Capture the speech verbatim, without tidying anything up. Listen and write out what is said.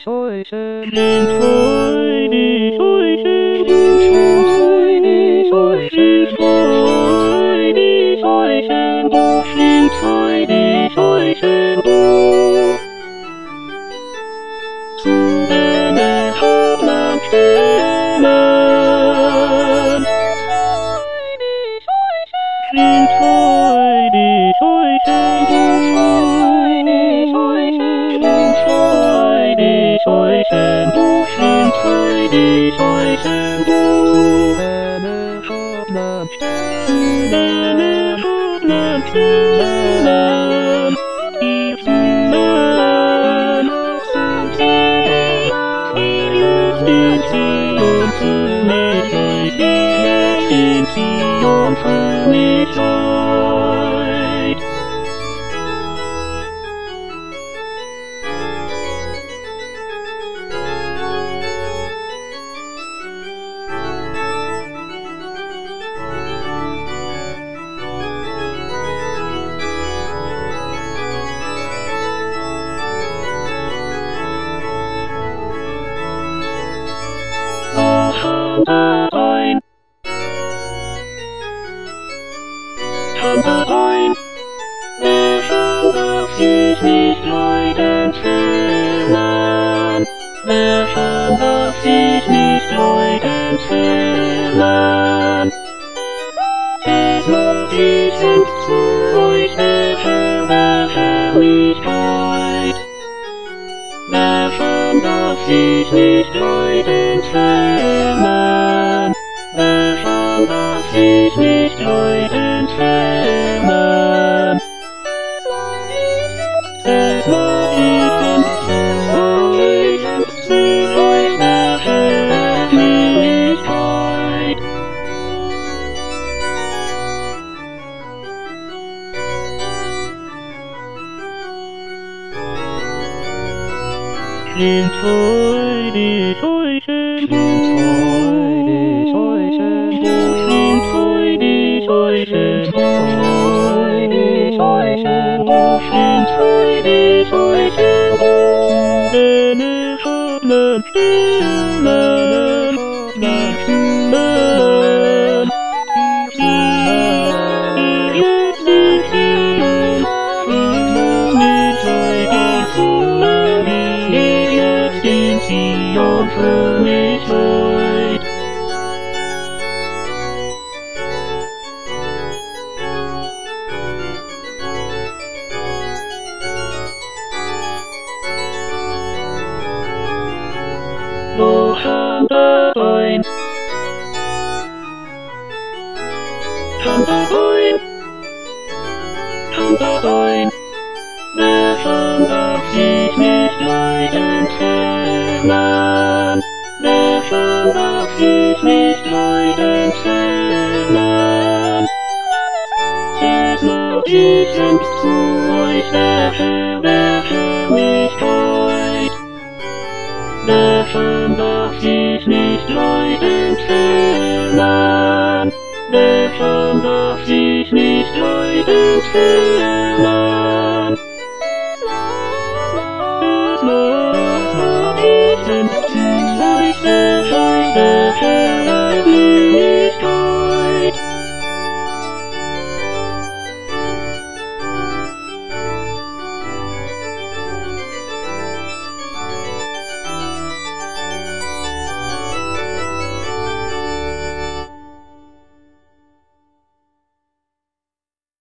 Scheuchen, den Scheu, die Scheuchen, den Scheu, die Scheuchen, Scheu, die Scheuchen, du den Scheu, die Scheuchen, du. Zu deiner Hauptmann stellen. Den Scheu, die Scheuchen, du Scheu, die Scheuchen, den Scheuchen, du den Scheu, die Scheuchen, du. Deine Hauptmann stellen, deine Hauptmann stellen, die Sünden, den Zion für mich euch, den Zion für mich euch. Handelt ein, handelt ein, wer schon darf sich nicht leiden zählen, wer schon darf sich nicht leiden zählen. Es macht ich sind zu euch der Herr der Herrlichkeit, wer schon darf sich nicht leiden zählen, wer schon darf sich nicht leiden zählen. Es mag ich und es mag ich und zu euch der Herr der Herrlichkeit. Den Treu, die Scheuchen, den Treu, die Scheuchen, den Treu, die Scheuchen, Treu, die Scheuchen, den Treu, die Scheuchen, deine Hauptmann stellen, die Sünden, die jetzt in Zion, mit euch die Sünden, die jetzt in Zion für mich heut. Noch handelt ein, handelt ein, handelt ein, wer schon darf sich nicht leiden zählen, wer schon darf sich nicht leiden zählen. Es macht ich selbst zu euch der Herr der Herrlichkeit, wer schon darf sich nicht leiden zählen, wer schon darf sich nicht leiden zählen.